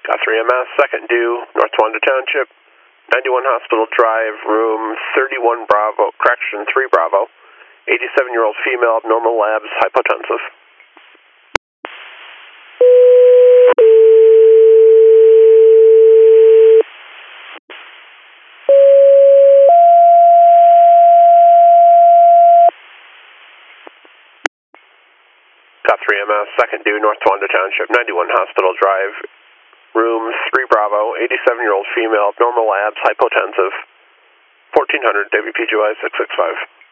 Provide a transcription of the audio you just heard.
Got 3MS, second due, North Towanda Township, 91 Hospital Drive, room 31 Bravo, correction 3 Bravo, 87-year-old female, abnormal labs, hypotensive. Got 3MS, second due, North Towanda Township, 91 Hospital Drive, room 3 Bravo, 87-year-old female, abnormal labs, hypotensive, 1400 WPGY 665.